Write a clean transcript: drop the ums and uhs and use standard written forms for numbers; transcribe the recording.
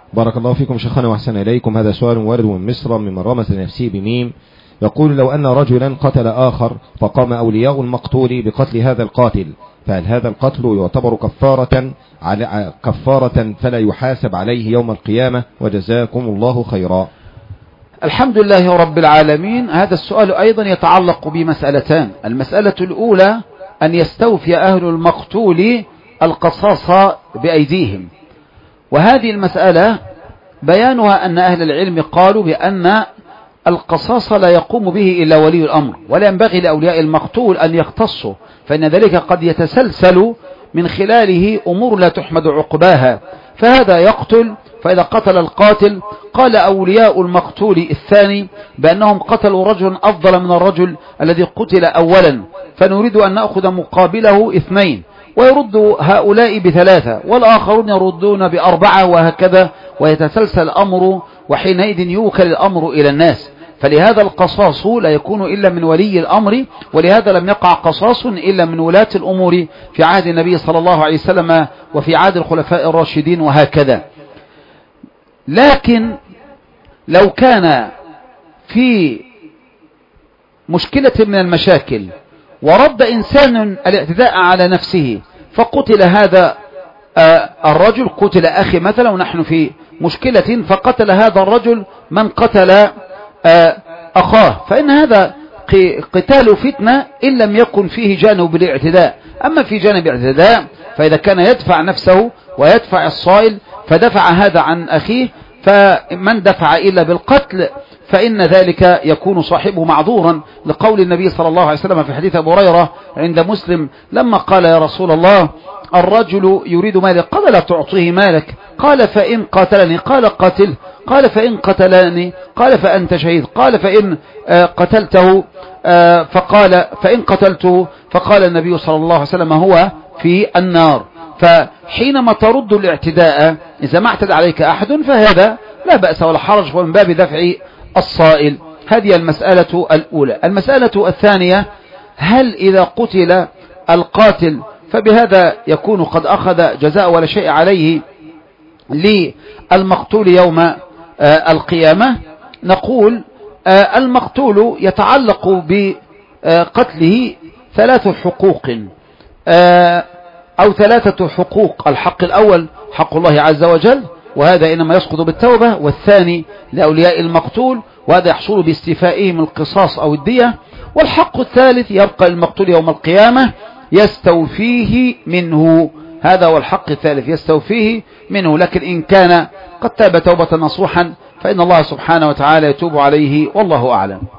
بارك الله فيكم شيخنا وأحسن إليكم. هذا سؤال وارد من مصر ممن رمز لنفسه بميم، يقول: لو أن رجلا قتل آخر فقام أولياء المقتول بقتل هذا القاتل، فهل هذا القتل يعتبر كفارة فلا يحاسب عليه يوم القيامة؟ وجزاكم الله خيرا. الحمد لله رب العالمين. هذا السؤال أيضا يتعلق بمسألتان. المسألة الأولى أن يستوفي أهل المقتول القصاص بأيديهم، وهذه المسألة بيانها أن أهل العلم قالوا بأن القصاص لا يقوم به إلا ولي الأمر، ولا ينبغي لأولياء المقتول أن يقتصوا، فإن ذلك قد يتسلسل من خلاله أمور لا تحمد عقباها. فهذا يقتل، فإذا قتل القاتل قال أولياء المقتول الثاني بأنهم قتلوا رجلا أفضل من الرجل الذي قتل أولا، فنريد أن نأخذ مقابله 2، ويرد هؤلاء ب3 والآخرون يردون ب4، وهكذا، ويتسلسل الأمر، وحينئذ يوكل الأمر إلى الناس. فلهذا القصاص لا يكون إلا من ولي الأمر، ولهذا لم يقع قصاص إلا من ولاة الأمور في عهد النبي صلى الله عليه وسلم وفي عهد الخلفاء الراشدين وهكذا. لكن لو كان في مشكلة من المشاكل ورد إنسان الاعتداء على نفسه فقتل هذا الرجل، قتل أخي مثلا ونحن في مشكلة، فقتل هذا الرجل من قتل أخاه، فإن هذا قتال فتنة إن لم يكن فيه جانب الاعتداء. أما في جانب الاعتداء فإذا كان يدفع نفسه ويدفع الصائل فدفع هذا عن أخيه، فمن دفع إلا بالقتل فإن ذلك يكون صاحبه معذورا، لقول النبي صلى الله عليه وسلم في حديث أبو هريرة عند مسلم لما قال: يا رسول الله الرجل يريد مالك، قال: لا تعطيه مالك. قال: فإن قاتلني، قال: قاتله. قال: فإن قتلني، قال: فأنت شهيد. قال: فإن قتلته، فقال: فإن قتلته، فقال النبي صلى الله عليه وسلم: هو في النار. فحينما ترد الاعتداء إذا ما اعتدى عليك أحد فهذا لا بأس ولا حرج، ومن باب دفع الصائل. هذه المسألة الأولى. المسألة الثانية: هل إذا قتل القاتل فبهذا يكون قد أخذ جزاء ولا شيء عليه للمقتول يوم القيامة؟ نقول المقتول يتعلق بقتله 3 حقوق أو 3 حقوق. الحق الأول حق الله عز وجل، وهذا إنما يسقط بالتوبة، والثاني لأولياء المقتول، وهذا يحصل باستيفائهم القصاص أو الدية، والحق الثالث يبقى المقتول يوم القيامة يستوفيه منه. هذا هو الحق الثالث، يستوفيه منه. لكن إن كان قد تاب توبة نصوحا فإن الله سبحانه وتعالى يتوب عليه، والله أعلم.